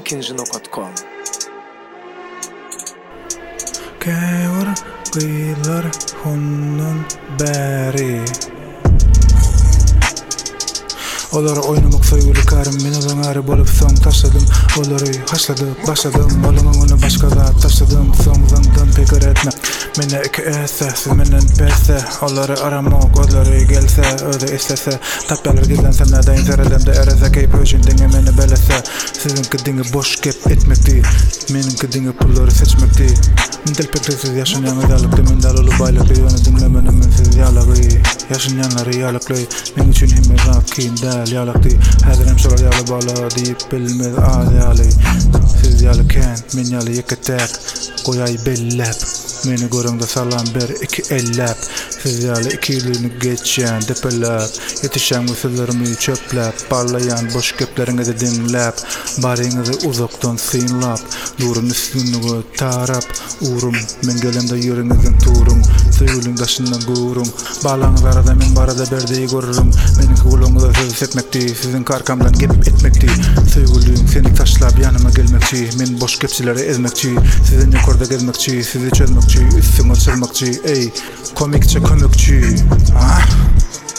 ikinci.com. Käwür gıylar hundan bäri. Olara oynamak soýguly karym, men odan ary bolup soň taşladım. Olary haşladyp başladım, bolamagyny başga zat taşladım. Soňdan pekar etme, mene iki esse, siz menden besse. Olary aramak, olary gelse, öde istese. Tapyalar gizlen semlerden serelemde erese keyip öşündüňe meni belese. Sizinki diňe boş gep etmekdi, meninki diňe pullary seçmekdi. Men telpeksiz yaşayan ýalykdy, men dalaly baýlykdy, ýöne dinlemeni mensiz ýalagy. Yaşayanlary ýalykly, men üçin hemme zat kyn däl ýalykdy. Häzir hem şolar ýaly bala diýip bilmez az ýaly. Siz ýalykän, men ýaly ýeketek, goýay bellep. Meni görüňde salam ber iki ellep. Siz ýaly ikilini geçýän depelep. Ýetişýän meselelerimi çöplep, parlayan boş gepleriňizi dinläp, baryňyzy uzakdan synlap, nurun üstünlüğü tarap, urum men gelemde ýöreňizden turum, söýgüliň daşyndan gurum, balaňyz arada men barada berdiği görürüm, meniňki gulaňyza söz etmekdi, sizin arkamdan gep etmekdi, söýgüliň seni taşlap ýanyma gelmekçi, men boş gepçileri ezmekçi, sizin ýokarda gezmekçi, sizi çözmekçi, üstüňe çözmekçi, ey komikçe kömekçi.